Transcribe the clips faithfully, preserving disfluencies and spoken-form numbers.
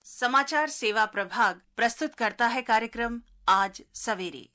समाचार सेवा प्रभाग प्रस्तुत करता है कार्यक्रम आज सवेरे।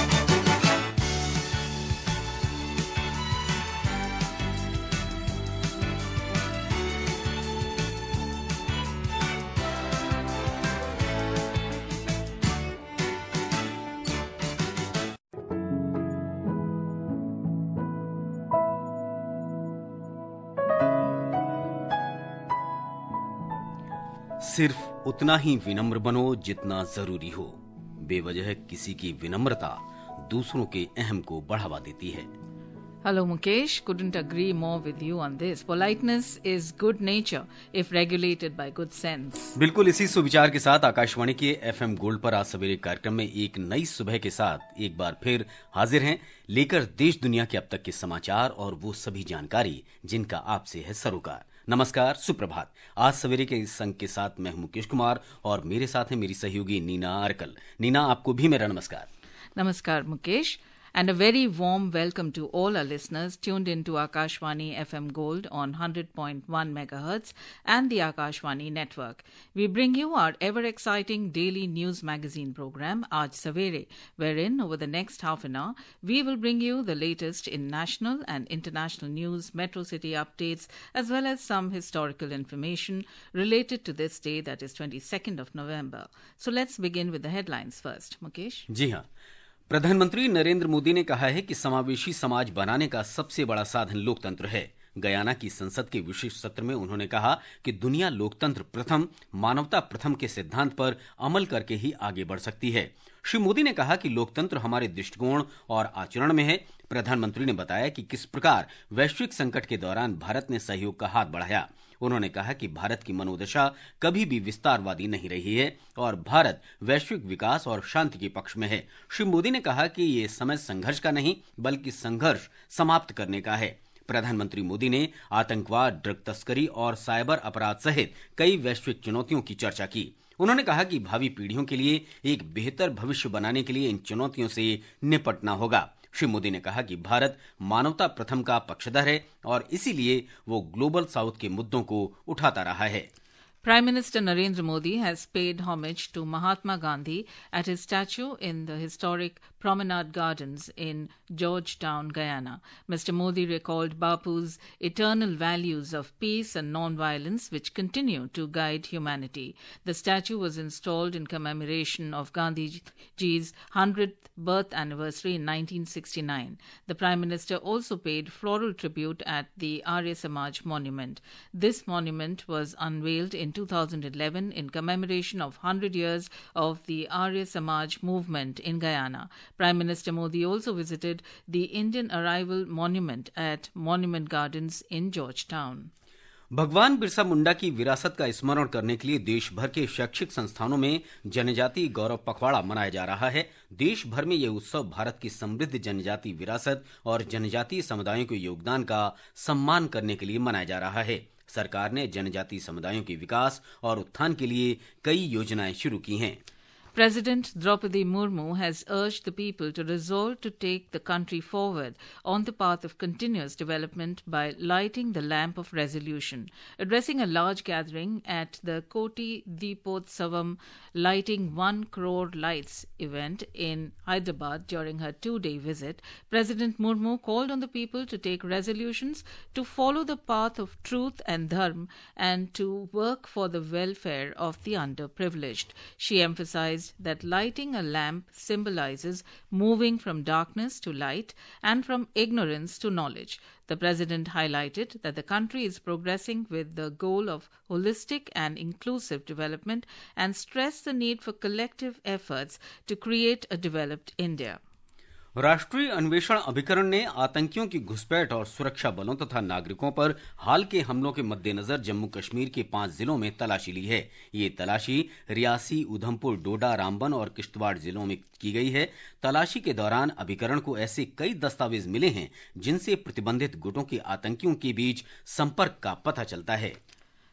सिर्फ उतना ही विनम्र बनो जितना जरूरी हो। बेवजह किसी की विनम्रता दूसरों के अहम को बढ़ावा देती है। Hello Mukesh, couldn't agree more with you on this. Politeness is good nature if regulated by good sense. बिल्कुल इसी सुविचार के साथ आकाशवाणी के एफएम गोल्ड पर आज सवेरे कार्यक्रम में एक नई सुबह के साथ एक बार फिर हाजिर हैं, लेकर देश दुनिया के अब तक के समाचार और वो सभी जानकारी जिनका आपसे है सरोकार। नमस्कार, सुप्रभात। आज सवेरे के इस संग के साथ मैं हूं मुकेश कुमार और मेरे साथ है मेरी सहयोगी नीना अर्कल। नीना, आपको भी मेरा नमस्कार। Namaskar Mukesh, and a very warm welcome to all our listeners tuned into Akashvani F M Gold on one hundred point one megahertz and the Akashvani network. We bring you our ever-exciting daily news magazine program, Aaj Savere, wherein over the next half an hour, we will bring you the latest in national and international news, metro city updates, as well as some historical information related to this day, that is twenty-second of November. So let's begin with the headlines first. Mukesh? जी हाँ, प्रधानमंत्री नरेंद्र मोदी ने कहा है कि समावेशी समाज बनाने का सबसे बड़ा साधन लोकतंत्र है। गयाना की संसद के विशेष सत्र में उन्होंने कहा कि दुनिया लोकतंत्र प्रथम, मानवता प्रथम के सिद्धांत पर अमल करके ही आगे बढ़ सकती है। श्री मोदी ने कहा कि लोकतंत्र हमारे दृष्टिकोण और आचरण में है। प्रधानमंत्री ने बताया कि किस प्रकार वैश्विक संकट के दौरान भारत ने सहयोग का हाथ बढ़ाया। उन्होंने कहा कि भारत की मनोदशा कभी भी विस्तारवादी नहीं रही है और भारत वैश्विक विकास और शांति के पक्ष में है। श्री मोदी ने कहा कि ये समय संघर्ष का नहीं बल्कि संघर्ष समाप्त करने का है। प्रधानमंत्री मोदी ने आतंकवाद, ड्रग तस्करी और साइबर अपराध सहित कई वैश्विक चुनौतियों की चर्चा की। उन्होंने कहा कि भावी पीढ़ियों के लिए एक बेहतर भविष्य बनाने के लिए इन चुनौतियों से निपटना होगा। श्री मोदी ने कहा कि भारत मानवता प्रथम का पक्षधर है और इसीलिए वो ग्लोबल साउथ के मुद्दों को उठाता रहा है। Prime Minister Narendra Modi has paid homage to Mahatma Gandhi at his statue in the historic Promenade Gardens in Georgetown, Guyana. Mister Modi recalled Bapu's eternal values of peace and non-violence which continue to guide humanity. The statue was installed in commemoration of Gandhiji's one hundredth birth anniversary in nineteen sixty-nine. The Prime Minister also paid floral tribute at the Arya Samaj Monument. This monument was unveiled in two thousand eleven in commemoration of one hundred years of the Arya Samaj movement in Guyana. Prime Minister Modi also visited the Indian Arrival Monument at Monument Gardens in Georgetown. भगवान बिरसा मुंडा की विरासत का स्मरण करने के लिए देश भर के शैक्षिक संस्थानों में जनजातीय गौरव पखवाड़ा मनाया जा रहा है। देश भर में यह उत्सव भारत की समृद्ध जनजातीय विरासत और जनजातीय समुदायों के योगदान का सम्मान करने के लिए मनाया जा रहा है। सरकार ने जनजातीय समुदायों के विकास और उत्थान के लिए कई योजनाएं शुरू की हैं। President Draupadi Murmu has urged the people to resolve to take the country forward on the path of continuous development by lighting the lamp of resolution. Addressing a large gathering at the Koti Deepotsavam Lighting One Crore Lights event in Hyderabad during her two-day visit, President Murmu called on the people to take resolutions to follow the path of truth and dharma and to work for the welfare of the underprivileged. She emphasized that lighting a lamp symbolizes moving from darkness to light and from ignorance to knowledge. The President highlighted that the country is progressing with the goal of holistic and inclusive development and stressed the need for collective efforts to create a developed India. राष्ट्रीय अन्वेषण अभिकरण ने आतंकियों की घुसपैठ और सुरक्षा बलों तथा नागरिकों पर हाल के हमलों के मद्देनजर जम्मू कश्मीर के पांच जिलों में तलाशी ली है। ये तलाशी रियासी, उधमपुर, डोडा, रामबन और किश्तवाड़ जिलों में की गई है। तलाशी के दौरान अभिकरण को ऐसे कई दस्तावेज मिले हैं जिनसे प्रतिबंधित गुटों के आतंकियों के बीच संपर्क का पता चलता है।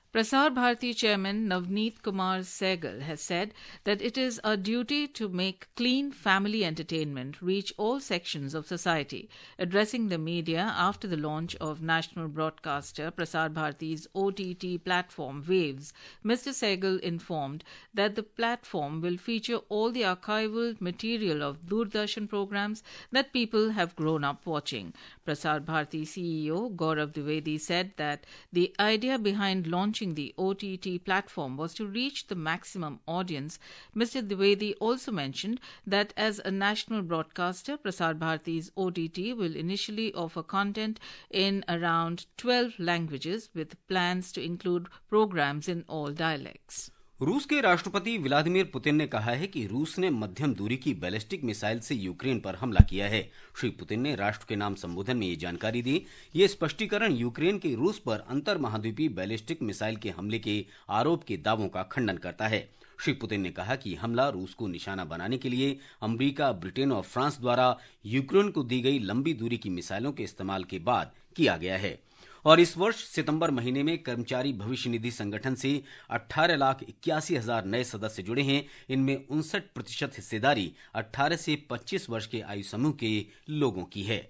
Prasar Bharati Chairman Navneet Kumar Sehgal has said that it is a duty to make clean family entertainment reach all sections of society. Addressing the media after the launch of national broadcaster Prasar Bharati's O T T platform Waves, Mister Sehgal informed that the platform will feature all the archival material of Doordarshan programs that people have grown up watching. Prasar Bharati C E O Gaurav Dwivedi said that the idea behind launching the O T T platform was to reach the maximum audience. Mister Dwivedi also mentioned that as a national broadcaster, Prasar Bharati's O T T will initially offer content in around twelve languages with plans to include programs in all dialects. रूस के राष्ट्रपति Vladimir Putin ने कहा है कि रूस ने मध्यम दूरी की बैलिस्टिक मिसाइल से यूक्रेन पर हमला किया है। श्री पुतिन ने राष्ट्र के नाम संबोधन में ये जानकारी दी। ये स्पष्टीकरण यूक्रेन के रूस पर अंतर महाद्वीपीय बैलिस्टिक मिसाइल के हमले के आरोप के दावों का खंडन करता है। श्री पुतिन ने कहा कि हमला रूस को निशाना बनाने के लिए अमेरिका, ब्रिटेन और फ्रांस द्वारा यूक्रेन को दी गई लंबी दूरी की मिसाइलों के इस्तेमाल के बाद किया गया है। और इस वर्ष सितंबर महीने में कर्मचारी भविष्य निधि संगठन से अठारह लाख इक्यासी हजार नए सदस्य जुड़े हैं। इनमें उनसठ प्रतिशत हिस्सेदारी अठारह से पच्चीस वर्ष के आयु समूह के लोगों की है।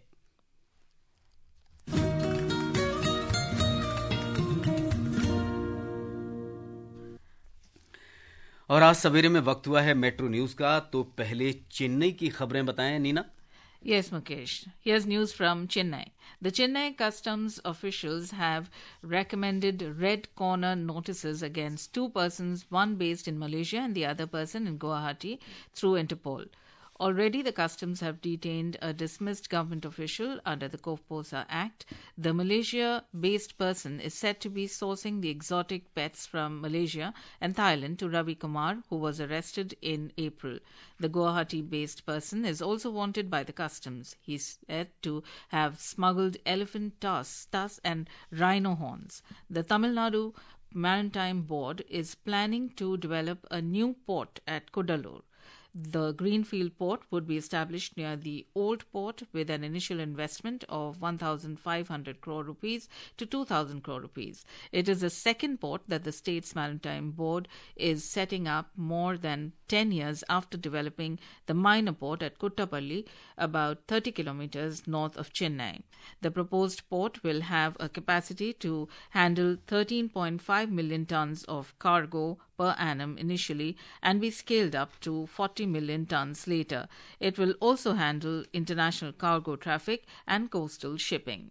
और आज सवेरे में वक्त हुआ है मेट्रो न्यूज का, तो पहले चेन्नई की खबरें बताएं Neena. Yes, Mukesh. Here's news from Chennai. The Chennai customs officials have recommended red corner notices against two persons, one based in Malaysia and the other person in Guwahati, through Interpol. Already, the customs have detained a dismissed government official under the COFPOSA Act. The Malaysia-based person is said to be sourcing the exotic pets from Malaysia and Thailand to Ravi Kumar, who was arrested in April. The Guwahati-based person is also wanted by the customs. He's said to have smuggled elephant tusks, tusks and rhino horns. The Tamil Nadu Maritime Board is planning to develop a new port at Cuddalore. The Greenfield port would be established near the old port with an initial investment of one thousand five hundred crore rupees to two thousand crore rupees. It is the second port that the state's maritime board is setting up more than ten years after developing the minor port at Kuttapalli, about thirty kilometers north of Chennai. The proposed port will have a capacity to handle thirteen point five million tons of cargo per annum initially and be scaled up to forty million tons later. It will also handle international cargo traffic and coastal shipping.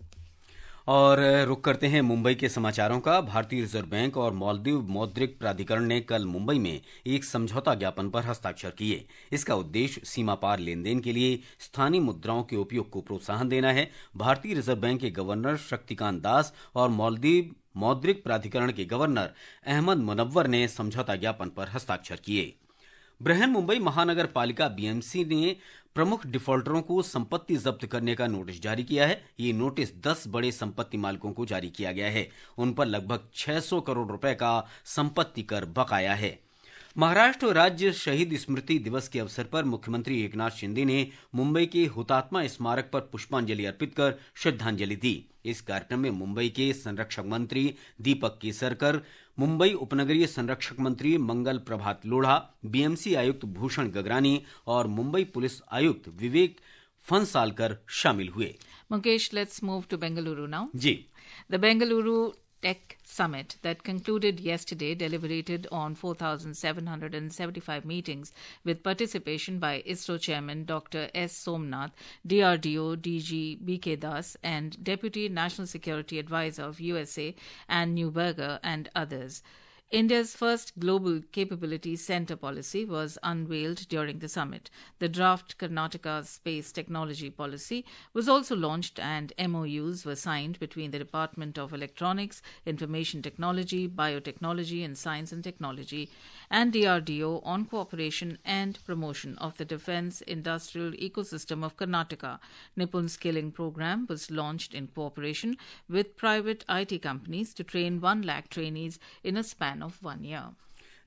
और रुक करते हैं मुंबई के समाचारों का। भारतीय reserve bank और मालदीव मौद्रिक प्राधिकरण ने कल मुंबई में एक समझौता ज्ञापन पर हस्ताक्षर किए। इसका उद्देश्य सीमा पार लेन देन के लिए स्थानीय मुद्राओं के उपयोग को प्रोत्साहन देना है। भारतीय रिजर्व बैंक के गवर्नर शक्तिकांत दास और मालदीव मौद्रिक प्राधिकरण के गवर्नर अहमद मुनव्वर ने समझौता ज्ञापन पर हस्ताक्षर किए। बृहन मुंबई महानगर पालिका बीएमसी ने प्रमुख डिफॉल्टरों को संपत्ति जब्त करने का नोटिस जारी किया है। ये नोटिस दस बड़े संपत्ति मालिकों को जारी किया गया है। उन पर लगभग छह सौ करोड़ रुपए का संपत्ति कर बकाया है। महाराष्ट्र राज्य शहीद स्मृति दिवस के अवसर पर मुख्यमंत्री एकनाथ शिंदे ने मुंबई के हुतात्मा स्मारक पर पुष्पांजलि अर्पित कर श्रद्धांजलि दी। इस कार्यक्रम में मुंबई के संरक्षक मंत्री दीपक केसरकर, मुंबई उपनगरीय संरक्षक मंत्री मंगल प्रभात लोढ़ा, बीएमसी आयुक्त भूषण गगरानी और मुंबई पुलिस आयुक्त विवेक फंसालकर शामिल हुए। Mukesh, let's move to Bengaluru now. Ji. The Bengaluru Tech Summit that concluded yesterday deliberated on four thousand seven hundred seventy-five meetings with participation by ISRO Chairman Doctor S. Somnath, D R D O D G B K Das, and Deputy National Security Advisor of U S A Ann Neuberger and others. India's first Global Capability Center policy was unveiled during the summit. The draft Karnataka Space Technology Policy was also launched and M O Us were signed between the Department of Electronics, Information Technology, Biotechnology and Science and Technology and D R D O on cooperation and promotion of the defense industrial ecosystem of Karnataka. Nipun Skilling Program was launched in cooperation with private I T companies to train one lakh trainees in a span of one year.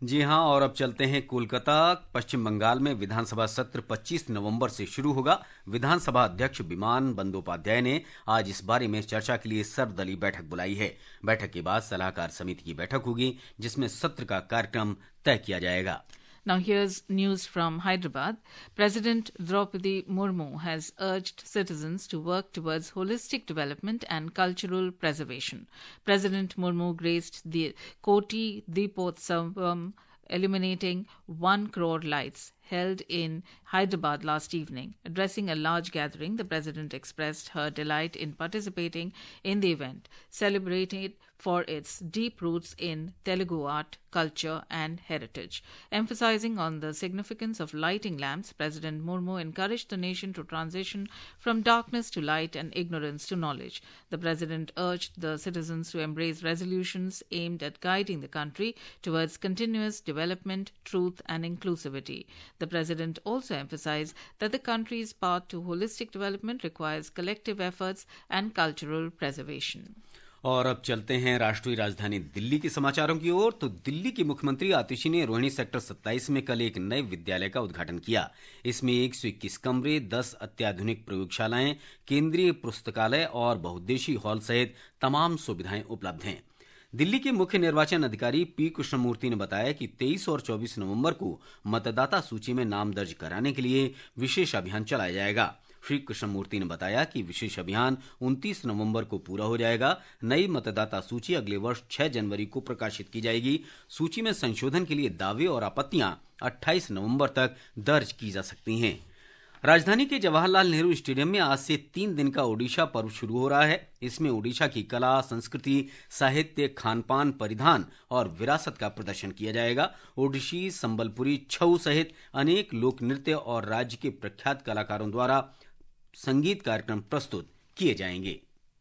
जी हां, और अब चलते हैं कोलकाता। पश्चिम बंगाल में विधानसभा सत्र पच्चीस नवंबर से शुरू होगा। विधानसभा अध्यक्ष विमान बंदोपाध्याय ने आज इस बारे में चर्चा के लिए सर्वदलीय बैठक बुलाई है। बैठक के बाद सलाहकार समिति की बैठक होगी, जिसमें सत्र का कार्यक्रम तय किया जाएगा। Now here's news from Hyderabad. President Draupadi Murmu has urged citizens to work towards holistic development and cultural preservation. President Murmu graced the Koti Deepotsavam illuminating one crore lights held in Hyderabad last evening. Addressing a large gathering, the President expressed her delight in participating in the event, celebrated for its deep roots in Telugu art, culture and heritage. Emphasizing on the significance of lighting lamps, President Murmu encouraged the nation to transition from darkness to light and ignorance to knowledge. The President urged the citizens to embrace resolutions aimed at guiding the country towards continuous development, truth and inclusivity. The President also emphasized that the country's path to holistic development requires collective efforts and cultural preservation. और अब चलते हैं राष्ट्रीय राजधानी दिल्ली के समाचारों की ओर। तो दिल्ली की मुख्यमंत्री आतिशी ने रोहिणी सेक्टर सत्ताईस में कल एक नए विद्यालय का उद्घाटन किया। इसमें एक सौ इक्कीस कमरे, दस अत्याधुनिक प्रयोगशालाएं, केंद्रीय पुस्तकालय और बहुउद्देशीय हॉल सहित तमाम सुविधाएं उपलब्ध हैं। दिल्ली के मुख्य निर्वाचन अधिकारी पी कृष्णमूर्ति ने बताया कि तेईस और चौबीस नवंबर को मतदाता सूची में नाम दर्ज कराने के लिए विशेष अभियान चलाया जाएगा। श्री कृष्णमूर्ति ने बताया कि विशेष अभियान उनतीस नवंबर को पूरा हो जाएगा। नई मतदाता सूची अगले वर्ष छह जनवरी को प्रकाशित की जाएगी। सूची में संशोधन के लिए दावे और आपत्तियां अट्ठाईस नवंबर तक दर्ज की जा सकती हैं। राजधानी के जवाहरलाल नेहरू स्टेडियम में आज से तीन दिन का ओडिशा पर्व शुरू हो रहा है। इसमें ओडिशा की कला, संस्कृति, साहित्य, खानपान, परिधान और विरासत का प्रदर्शन किया जाएगा। ओडिशी, संबलपुरी, छऊ सहित अनेक लोक नृत्य और राज्य के प्रख्यात कलाकारों द्वारा संगीत कार्यक्रम प्रस्तुत किए जाएंगे।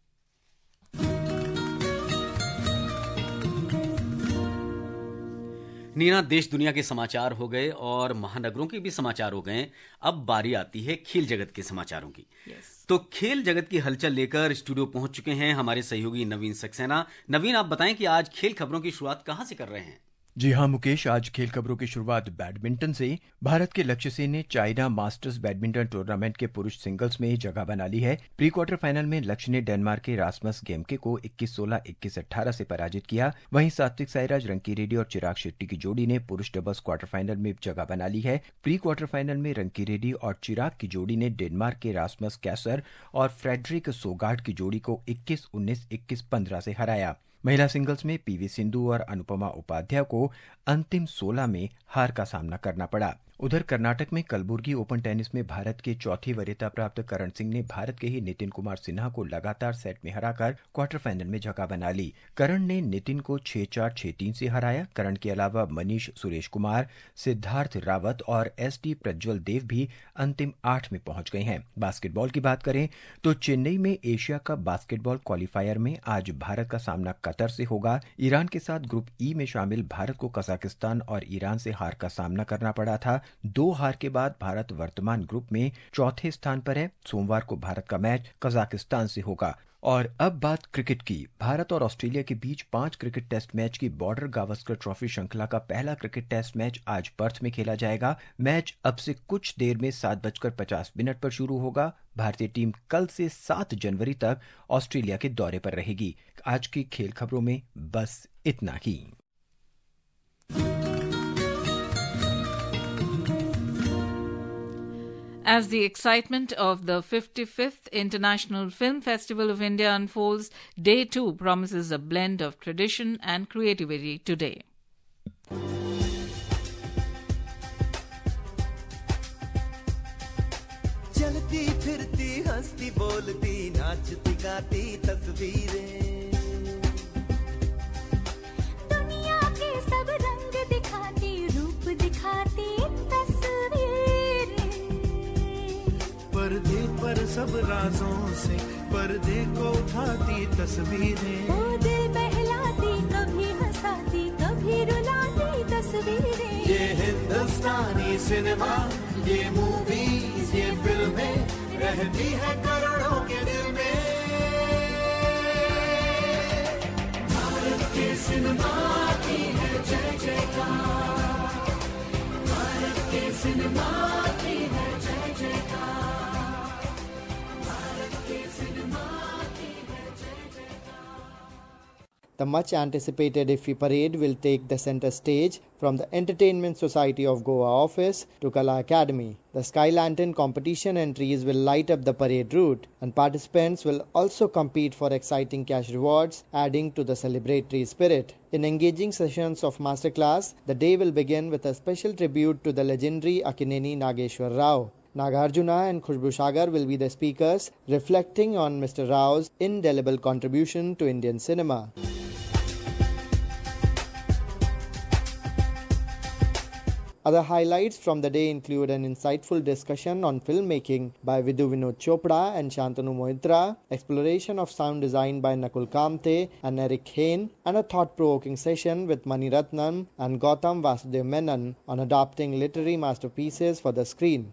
नीना, देश दुनिया के समाचार हो गए और महानगरों के भी समाचार हो गए। अब बारी आती है खेल जगत के समाचारों की। Yes. तो खेल जगत की हलचल लेकर स्टूडियो पहुंच चुके हैं हमारे सहयोगी नवीन सक्सेना। नवीन, आप बताएं कि आज खेल खबरों की शुरुआत कहां से कर रहे हैं? जी हां मुकेश, आज खेल खबरों की शुरुआत बैडमिंटन से। भारत के लक्ष्य सेन ने चाइना मास्टर्स बैडमिंटन टूर्नामेंट के पुरुष सिंगल्स में जगह बना ली है। प्री क्वार्टर फाइनल में लक्ष्य ने डेनमार्क के रासमस गेमके को इक्कीस सोलह, इक्कीस अठारह से पराजित किया। वहीं सात्विक साईराज, रंकीरेड्डी और चिराग शेट्टी की जोड़ी ने पुरुष डबल्स क्वार्टर फाइनल में जगह बना ली है। प्री क्वार्टर फाइनल में रंकीरेड्डी और चिराग की जोड़ी ने डेनमार्क के रासमस कैसर और फ्रेडरिक सोगार्ड की जोड़ी को इक्कीस उन्नीस, इक्कीस पंद्रह से हराया। महिला सिंगल्स में पीवी सिंधु और अनुपमा उपाध्याय को अंतिम सोलह में हार का सामना करना पड़ा। उधर कर्नाटक में कलबुर्गी ओपन टेनिस में भारत के चौथी वरीयता प्राप्त करण सिंह ने भारत के ही नितिन कुमार सिन्हा को लगातार सेट में हराकर क्वार्टर फाइनल में जगह बना ली। करण ने नितिन को छह चार, छह तीन से हराया। करण के अलावा मनीष सुरेश कुमार, सिद्धार्थ रावत और एस टी प्रज्वल देव भी अंतिम आठ में पहुंच गए हैं। बास्केटबॉल की बात करें तो चेन्नई में एशिया कप बास्केटबॉल क्वालिफायर में आज भारत का सामना कतर से होगा। ईरान के साथ ग्रुप ई में शामिल भारत को कजाकिस्तान और ईरान से हार का सामना करना पड़ा था। दो हार के बाद भारत वर्तमान ग्रुप में चौथे स्थान पर है। सोमवार को भारत का मैच कजाकिस्तान से होगा। और अब बात क्रिकेट की। भारत और ऑस्ट्रेलिया के बीच पांच क्रिकेट टेस्ट मैच की बॉर्डर गावस्कर ट्रॉफी श्रृंखला का पहला क्रिकेट टेस्ट मैच आज पर्थ में खेला जाएगा। मैच अब से कुछ देर में सात बजकर पचास मिनट पर शुरू होगा। भारतीय टीम कल से सात जनवरी तक ऑस्ट्रेलिया के दौरे पर रहेगी। आज की खेल खबरों में बस इतना ही। As the excitement of the fifty-fifth International Film Festival of India unfolds, Day two promises a blend of tradition and creativity today. चलती फिरती हंसती बोलती नाचती गाती तस्वीरें, दुनिया के सब रंग दिखाती रूप दिखाती पर्दे पर सब राजों से पर्दे को उठाती तस्वीरें, वो दिल बहलाती कभी हंसाती कभी रुलाती तस्वीरें। ये हिंदुस्तानी सिनेमा, ये मूवीज, ये फिल्में रहती है करोड़ों के दिल में। भारत के सिनेमा की है जय जयकार। The much anticipated IFFI parade will take the center stage from the Entertainment Society of Goa office to Kala Academy. The Sky Lantern competition entries will light up the parade route, and participants will also compete for exciting cash rewards, adding to the celebratory spirit. In engaging sessions of masterclass, the day will begin with a special tribute to the legendary Akineni Nageshwar Rao. Nagarjuna and Khushbu Sagar will be the speakers, reflecting on Mister Rao's indelible contribution to Indian cinema. Other highlights from the day include an insightful discussion on filmmaking by Vidhu Vinod Chopra and Shantanu Moitra, exploration of sound design by Nakul Kamte and Eric Hain, and a thought-provoking session with Mani Ratnam and Gautam Vasudev Menon on adapting literary masterpieces for the screen.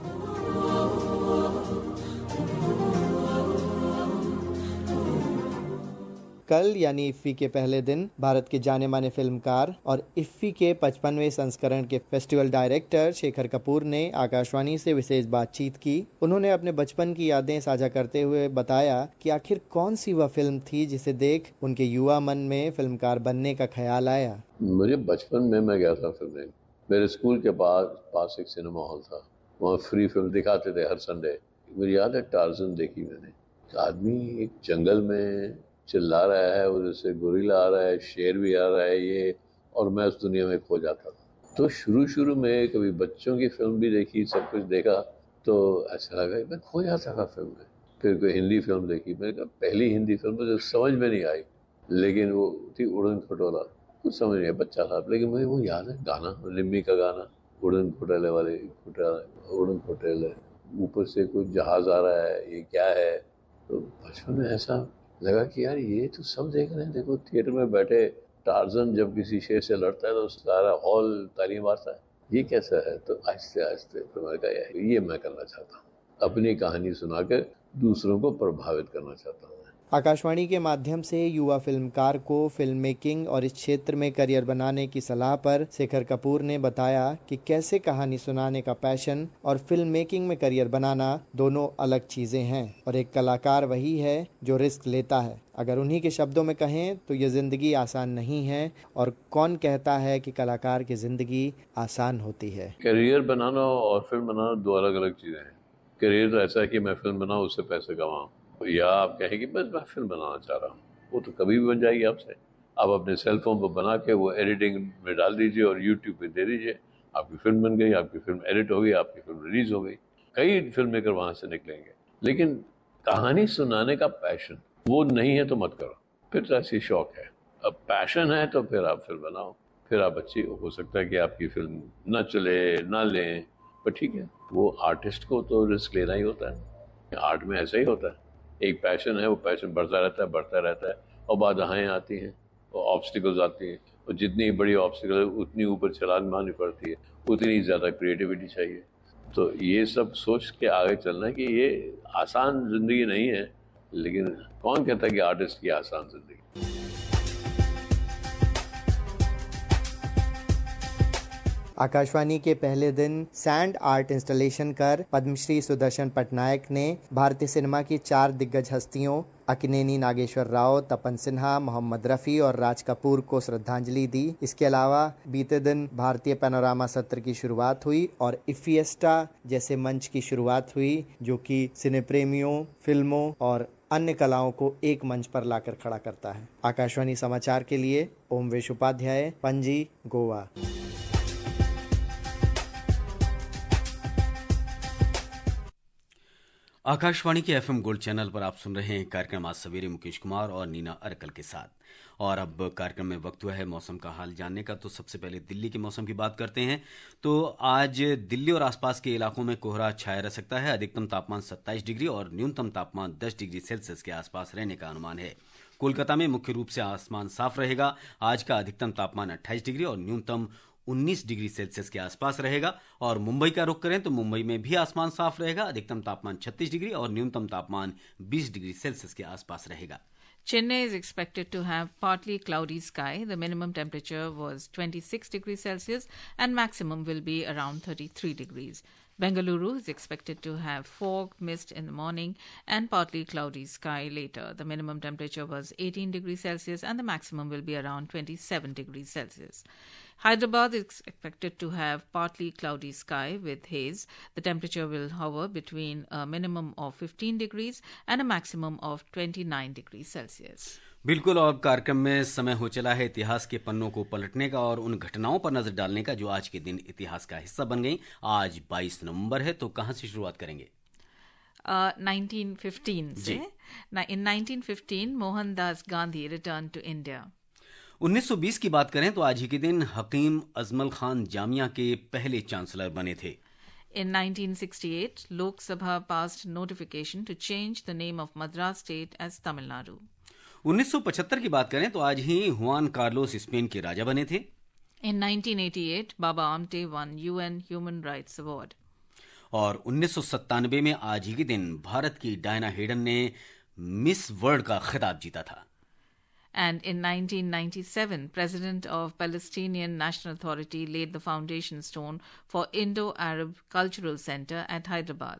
कल यानी IFFI के पहले दिन भारत के जाने माने फिल्मकार और इफ्फी के पचपनवें संस्करण के फेस्टिवल डायरेक्टर शेखर कपूर ने आकाशवाणी से विशेष बातचीत की। उन्होंने अपने बचपन की यादें साझा करते हुए बताया कि आखिर कौन सी वह फिल्म थी जिसे देख उनके युवा मन में फिल्मकार बनने का ख्याल आया। मुझे बचपन में मैं गया था फिल्म, मेरे स्कूल के पास पास एक सिनेमा हॉल था, वहाँ फ्री फिल्म दिखाते थे हर संडे। मुझे याद है टार्जन देखी मैंने। आदमी एक जंगल में चिल्ला रहा है, उधर से गोरिल्ला आ रहा है, शेर भी आ रहा है ये, और मैं उस दुनिया में खो जाता था। तो शुरू शुरू में कभी बच्चों की फिल्म भी देखी, सब कुछ देखा, तो ऐसा लगा मैं खो जाता था फिल्म में। फिर कोई हिंदी फिल्म देखी, मैंने कहा पहली हिंदी फिल्म मुझे समझ में नहीं आई, लेकिन वो थी उड़न खटोला, कुछ समझ नहीं आया, बच्चा था, लेकिन मुझे वो याद है गाना, लिम्मी का गाना, उड़न खटोले वाले उड़न खटोले, ऊपर से कुछ जहाज आ रहा है, ये क्या है। तो बचपन में ऐसा लगा कि यार ये तो सब देख रहे हैं, देखो थिएटर में बैठे टार्जन जब किसी शेर से लड़ता है तो सारा हॉल ताली मारता है, ये कैसा है। तो आहिस्ते आहिस्ते फिर मैंने कहा यार ये मैं करना चाहता हूँ, अपनी कहानी सुनाकर दूसरों को प्रभावित करना चाहता हूँ। आकाशवाणी के माध्यम से युवा फिल्मकार को फिल्म मेकिंग और इस क्षेत्र में करियर बनाने की सलाह पर शेखर कपूर ने बताया कि कैसे कहानी सुनाने का पैशन और फिल्म मेकिंग में करियर बनाना दोनों अलग चीजें हैं, और एक कलाकार वही है जो रिस्क लेता है। अगर उन्हीं के शब्दों में कहें तो ये जिंदगी आसान नहीं है, और कौन कहता है कि कलाकार की जिंदगी आसान होती है। करियर बनाना और फिल्म बनाना दो अलग अलग चीजें हैं। करियर तो ऐसा है कि मैं फिल्म बनाऊं, उससे पैसे कमाऊं, या आप कहें कि बस मैं फिल्म बनाना चाह रहा हूँ, वो तो कभी भी बन जाएगी आपसे। आप अपने सेल फोन पर बना के वो एडिटिंग में डाल दीजिए और यूट्यूब पे दे दीजिए, आपकी फिल्म बन गई, आपकी फिल्म एडिट हो गई, आपकी फिल्म रिलीज हो गई, कई फिल्म मेकर वहाँ से निकलेंगे। लेकिन कहानी सुनाने का पैशन वो नहीं है तो मत करो, फिर तो ऐसी शौक है। अब पैशन है तो फिर आप फिल्म बनाओ, फिर आप अच्छी हो सकता है कि आपकी फिल्म न चले ना लें, पर ठीक है, वो आर्टिस्ट को तो रिस्क लेना ही होता है। आर्ट में ऐसा ही होता है, एक पैशन है, वो पैशन बढ़ता रहता है बढ़ता रहता है और बाधाएं आती हैं और ऑब्स्टिकल्स आती हैं, और जितनी बड़ी ऑब्स्टिकल उतनी ऊपर छलांग मारनी पड़ती है, उतनी ज़्यादा क्रिएटिविटी चाहिए। तो ये सब सोच के आगे चलना है कि ये आसान जिंदगी नहीं है, लेकिन कौन कहता है कि आर्टिस्ट की आसान जिंदगी। आकाशवाणी के पहले दिन सैंड आर्ट इंस्टॉलेशन कर पद्मश्री सुदर्शन पटनायक ने भारतीय सिनेमा की चार दिग्गज हस्तियों अकिनेनी नागेश्वर राव, तपन सिन्हा, मोहम्मद रफ़ी और राज कपूर को श्रद्धांजलि दी। इसके अलावा बीते दिन भारतीय पैनोरामा सत्र की शुरुआत हुई और इफिएस्टा जैसे मंच की शुरुआत हुई, जो कि सिने प्रेमियों, फिल्मों और अन्य कलाओं को एक मंच पर लाकर खड़ा करता है। आकाशवाणी समाचार के लिए ओमवेश उपाध्याय, पणजी, गोवा। आकाशवाणी के एफएम गोल्ड चैनल पर आप सुन रहे हैं कार्यक्रम आज सवेरे मुकेश कुमार और नीना अरकल के साथ। और अब कार्यक्रम में वक्त हुआ है मौसम का हाल जानने का। तो सबसे पहले दिल्ली के मौसम की बात करते हैं। तो आज दिल्ली और आसपास के इलाकों में कोहरा छाया रह सकता है। अधिकतम तापमान सत्ताईस डिग्री और न्यूनतम तापमान दस डिग्री सेल्सियस के आसपास रहने का अनुमान है। कोलकाता में मुख्य रूप से आसमान साफ रहेगा। आज का अधिकतम तापमान अट्ठाईस डिग्री और न्यूनतम उन्नीस डिग्री सेल्सियस के आसपास रहेगा। और मुंबई का रुख करें तो मुंबई में भी आसमान साफ रहेगा। अधिकतम तापमान छत्तीस डिग्री और न्यूनतम तापमान बीस डिग्री सेल्सियस के आसपास रहेगा। Chennai is expected to have partly cloudy sky. The minimum temperature was twenty-six degrees Celsius and maximum will be around thirty-three degrees. Bengaluru is expected to have fog, mist in the morning and partly cloudy sky later. The minimum temperature was eighteen degrees Celsius and the maximum will be around twenty-seven degrees Celsius. Hyderabad is expected to have partly cloudy sky with haze. The temperature will hover between a minimum of fifteen degrees and a maximum of twenty-nine degrees Celsius. बिल्कुल, और कार्यक्रम में समय हो चला है इतिहास के पन्नों को पलटने का और उन घटनाओं पर नजर डालने का जो आज के दिन इतिहास का हिस्सा बन गई। आज बाईस नवंबर है, तो कहां से शुरुआत करेंगे? Uh, nineteen fifteen से। In nineteen fifteen, Mohandas Gandhi returned to India. उन्नीस सौ बीस की बात करें तो आज ही के दिन हकीम अजमल खान जामिया के पहले चांसलर बने थे। In nineteen sixty-eight, Lok Sabha passed notification to change the name of Madras state as Tamil Nadu. उन्नीस सौ पचहत्तर की बात करें तो आज ही हुआन कार्लोस स्पेन के राजा बने थे। In nineteen eighty-eight, Baba Amte won U N Human Rights Award. और उन्नीस सौ सत्तानवे में आज ही के दिन भारत की डायना हेडन ने मिस वर्ल्ड का खिताब जीता था। And in nineteen ninety-seven, President of Palestinian National Authority laid the foundation stone for Indo-Arab Cultural Center at Hyderabad.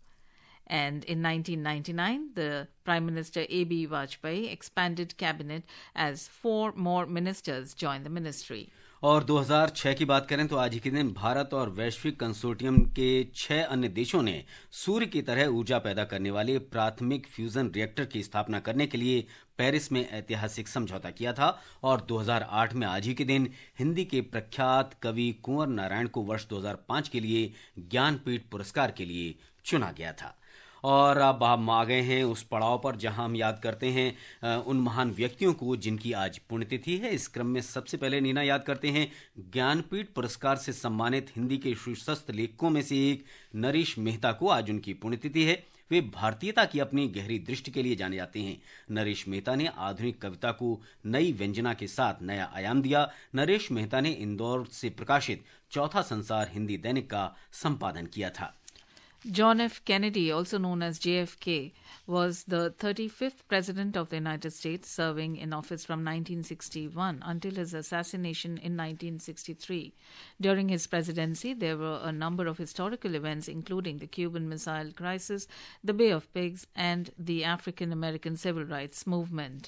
And in nineteen ninety-nine, the Prime Minister A B Vajpayee expanded cabinet as four more ministers joined the ministry. और दो हज़ार छह की बात करें तो आज ही के दिन भारत और वैश्विक कंसोर्टियम के छह अन्य देशों ने सूर्य की तरह ऊर्जा पैदा करने वाले प्राथमिक फ्यूजन रिएक्टर की स्थापना करने के लिए पेरिस में ऐतिहासिक समझौता किया था। और दो हज़ार आठ में आज ही के दिन हिंदी के प्रख्यात कवि कुंवर नारायण को वर्ष दो हज़ार पाँच के लिए ज्ञानपीठ पुरस्कार के लिए चुना गया था। और अब हम आ गए हैं उस पड़ाव पर जहां हम याद करते हैं उन महान व्यक्तियों को जिनकी आज पुण्यतिथि है। इस क्रम में सबसे पहले नीना याद करते हैं ज्ञानपीठ पुरस्कार से सम्मानित हिंदी के शीर्षस्थ लेखकों में से एक नरेश मेहता को आज उनकी पुण्यतिथि है। वे भारतीयता की अपनी गहरी दृष्टि के लिए जाने जाते हैं। नरेश मेहता ने आधुनिक कविता को नई व्यंजना के साथ नया आयाम दिया। नरेश मेहता ने इंदौर से प्रकाशित चौथा संसार हिंदी दैनिक का संपादन किया था। John F. Kennedy, also known as J F K, was the thirty-fifth President of the United States, serving in office from nineteen sixty-one until his assassination in nineteen sixty-three. During his presidency, there were a number of historical events, including the Cuban Missile Crisis, the Bay of Pigs, and the African American Civil Rights Movement.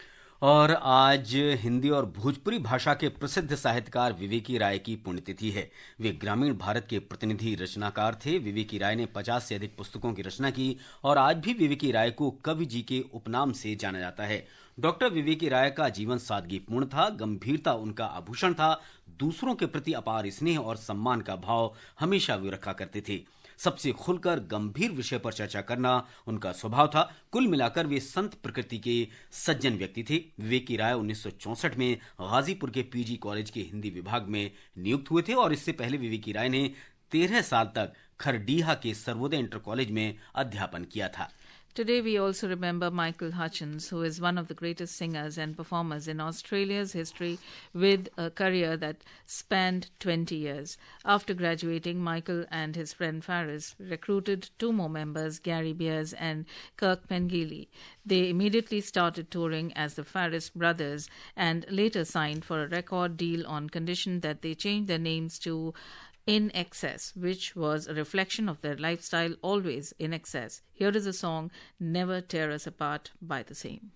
और आज हिंदी और भोजपुरी भाषा के प्रसिद्ध साहित्यकार विवेकी राय की पुण्यतिथि है। वे ग्रामीण भारत के प्रतिनिधि रचनाकार थे। विवेकी राय ने पचास से अधिक पुस्तकों की रचना की और आज भी विवेकी राय को कवि जी के उपनाम से जाना जाता है। डॉक्टर विवेकी राय का जीवन सादगीपूर्ण था, गंभीरता उनका आभूषण था। दूसरों के प्रति अपार स्नेह और सम्मान का भाव हमेशा वे रखा करते थे। सबसे खुलकर गंभीर विषय पर चर्चा करना उनका स्वभाव था। कुल मिलाकर वे संत प्रकृति के सज्जन व्यक्ति थे। विवेकी राय उन्नीस सौ चौसठ में गाजीपुर के पीजी कॉलेज के हिंदी विभाग में नियुक्त हुए थे और इससे पहले विवेकी राय ने तेरह साल तक खरडीहा के सर्वोदय इंटर कॉलेज में अध्यापन किया था। Today we also remember Michael Hutchence, who is one of the greatest singers and performers in Australia's history, with a career that spanned twenty years. After graduating, Michael and his friend Faris recruited two more members, Gary Beers and Kirk Pengilly. They immediately started touring as the Faris Brothers and later signed for a record deal on condition that they change their names to In Excess, which was a reflection of their lifestyle, always in excess. Here is a song, Never Tear Us Apart, by the same.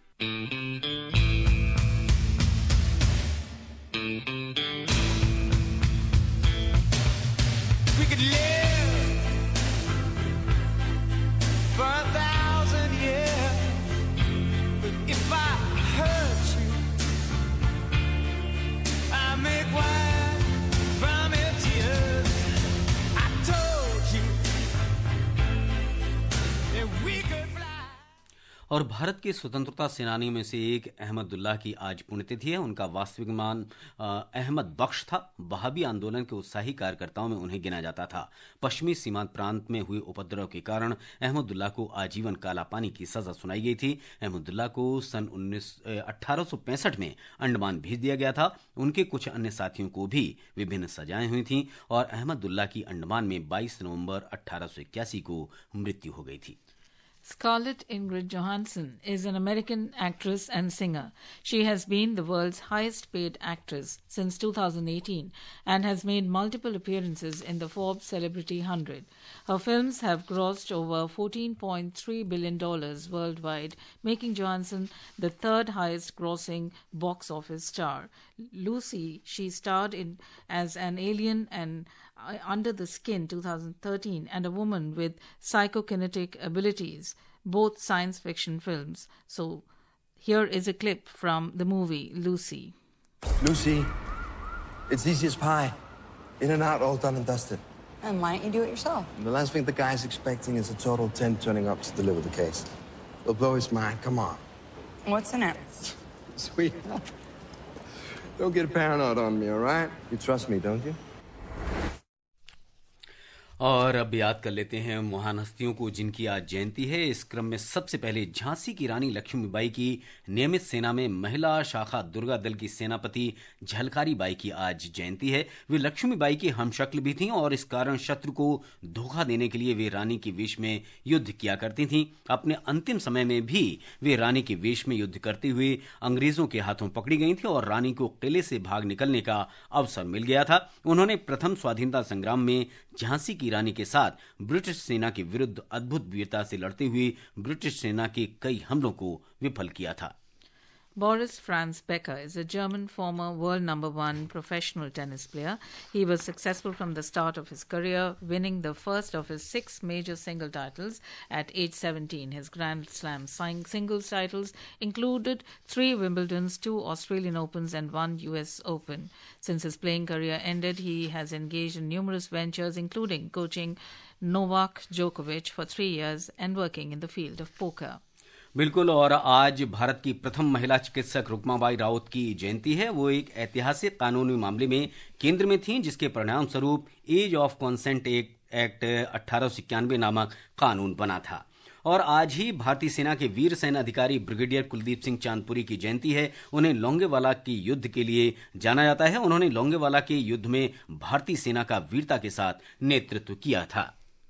We could live for a thousand years, but if I hurt you, I make wine from your tears. I told you that we could fly. और भारत के स्वतंत्रता सेनानी में से एक अहमदुल्ला की आज पुण्यतिथि है। उनका वास्तविक नाम अहमद बख्श था। वहाबी आंदोलन के उत्साही कार्यकर्ताओं में उन्हें गिना जाता था। पश्चिमी सीमांत प्रांत में हुए उपद्रव के कारण अहमदुल्ला को आजीवन काला पानी की सजा सुनाई गई थी। अहमदुल्ला को सन उन्नीस अठारह सौ पैंसठ में अंडमान भेज दिया गया था। उनके कुछ अन्य साथियों को भी विभिन्न सजाएं हुई थीं और अहमदुल्ला की अंडमान में बाईस नवंबर अठारह सौ इक्यासी को मृत्यु हो गई थी। Scarlett Ingrid Johansson is an American actress and singer. She has been the world's highest paid actress since two thousand eighteen and has made multiple appearances in the Forbes Celebrity one hundred. Her films have grossed over fourteen point three billion dollars worldwide, making Johansson the third highest grossing box office star. Lucy, she starred in as an alien and uh, Under the Skin two thousand thirteen and A Woman with Psychokinetic Abilities, both science fiction films. So here is a clip from the movie Lucy. Lucy, it's easy as pie. In and out, all done and dusted. And why don't you do it yourself? The last thing the guy's expecting is a total ten turning up to deliver the case. They'll blow his mind. Come on. What's in it? Sweetheart, don't get paranoid on me, all right? You trust me, don't you? और अब याद कर लेते हैं महान हस्तियों को जिनकी आज जयंती है। इस क्रम में सबसे पहले झांसी की रानी लक्ष्मीबाई की नियमित सेना में महिला शाखा दुर्गा दल की सेनापति झलकारी बाई की आज जयंती है। वे लक्ष्मीबाई की हमशक्ल भी थीं और इस कारण शत्रु को धोखा देने के लिए वे रानी के वेश में युद्ध किया करती थीं। अपने अंतिम समय में भी वे रानी के वेश में युद्ध करते हुए अंग्रेजों के हाथों पकड़ी गई थी और रानी को किले से भाग निकलने का अवसर मिल गया था। उन्होंने प्रथम स्वाधीनता संग्राम में झांसी की रानी के साथ ब्रिटिश सेना के विरुद्ध अद्भुत वीरता से लड़ते हुए ब्रिटिश सेना के कई हमलों को विफल किया था। Boris Franz Becker is a German former world number one professional tennis player. He was successful from the start of his career, winning the first of his six major single titles at age seventeen. His Grand Slam singles titles included three Wimbledons, two Australian Opens and one U S Open. Since his playing career ended, he has engaged in numerous ventures, including coaching Novak Djokovic for three years and working in the field of poker. बिल्कुल। और आज भारत की प्रथम महिला चिकित्सक रुक्माबाई राउत की जयंती है। वो एक ऐतिहासिक कानूनी मामले में केंद्र में थीं जिसके परिणाम स्वरूप एज ऑफ कॉन्सेंट एक्ट अठारह सौ इक्यानवे नामक कानून बना था। और आज ही भारतीय सेना के वीर सैन्य अधिकारी ब्रिगेडियर कुलदीप सिंह चांदपुरी की जयंती है। उन्हें लोंगेवाला के युद्ध के लिए जाना जाता है। उन्होंने लोंगेवाला के युद्ध में भारतीय सेना का वीरता के साथ नेतृत्व किया था।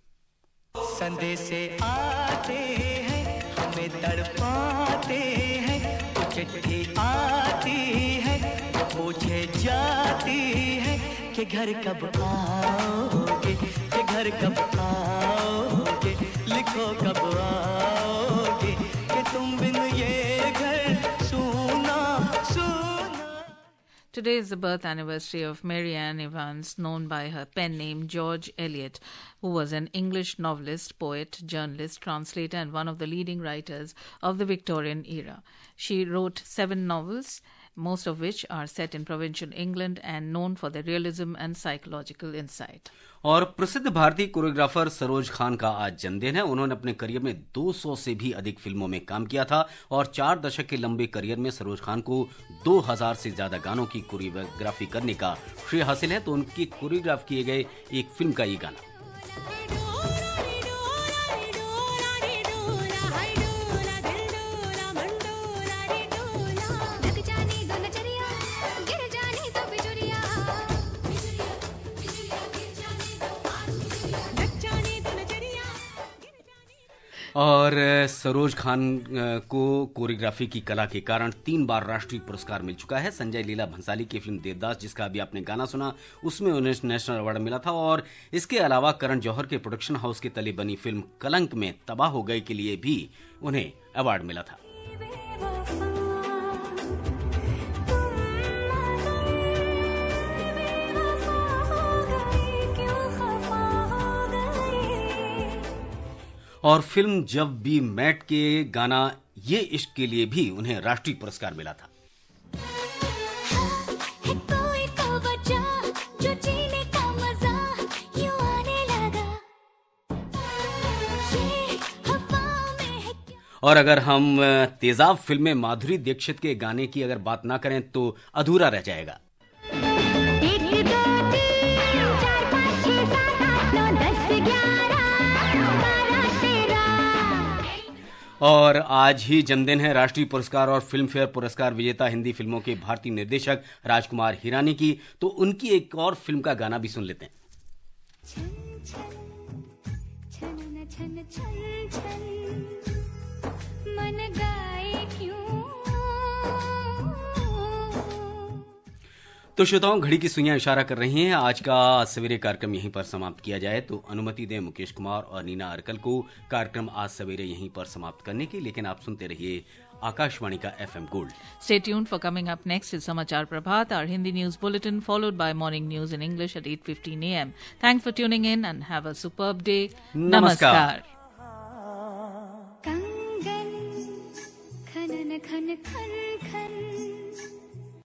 संदेशे आते हैं हमें तड़पाते हैं, चिट्ठी आती है पूछे जाती है कि घर कब आओगे, कि घर कब आओगे, लिखो कब आओगे, कि तुम बिन ये घर सूना सूना। Today is the birth anniversary of Mary Ann Evans, known by her pen name George Eliot, who was an English novelist, poet, journalist, translator, and one of the leading writers of the Victorian era. She wrote seven novels, most of which are set in provincial England and known for their realism and psychological insight. और प्रसिद्ध भारतीय choreographer Saroj Khan का आज जन्मदिन है। उन्होंने अपने career में दो सौ से भी अधिक फिल्मों में काम किया था और चार दशक के लंबे करियर में सरोज खान को दो हज़ार से ज्यादा गानों की कोरियोग्राफी करने का श्रेय हासिल है। तो उनकी कोरियोग्राफ किए गए एक फिल्म का ये गाना। और सरोज खान को कोरियोग्राफी की कला के कारण तीन बार राष्ट्रीय पुरस्कार मिल चुका है। संजय लीला भंसाली की फिल्म देवदास, जिसका अभी आपने गाना सुना, उसमें उन्हें नेशनल अवार्ड मिला था। और इसके अलावा करण जौहर के प्रोडक्शन हाउस के तले बनी फिल्म कलंक में तबाह हो गए के लिए भी उन्हें अवार्ड मिला था। और फिल्म जब वी मेट के गाना ये इश्क के लिए भी उन्हें राष्ट्रीय पुरस्कार मिला था। और अगर हम तेजाब फिल्म में माधुरी दीक्षित के गाने की अगर बात ना करें तो अधूरा रह जाएगा। और आज ही जन्मदिन है राष्ट्रीय पुरस्कार और फिल्म फेयर पुरस्कार विजेता हिंदी फिल्मों के भारतीय निर्देशक राजकुमार हिरानी की। तो उनकी एक और फिल्म का गाना भी सुन लेते हैं। छन छन छन छन छन छन मन गाए क्यों। तो श्रोताओं, घड़ी की सुइयां इशारा कर रही हैं आज का सवेरे कार्यक्रम यहीं पर समाप्त किया जाए। तो अनुमति दें मुकेश कुमार और नीना अरकल को कार्यक्रम आज सवेरे यहीं पर समाप्त करने की, लेकिन आप सुनते रहिए आकाशवाणी का FM gold. Stay tuned for coming up next is Samachar Prabhat, our Hindi news bulletin, followed by morning news in English at eight fifteen a m. Thanks for tuning in and have a superb day. Namaskar. Namaskar.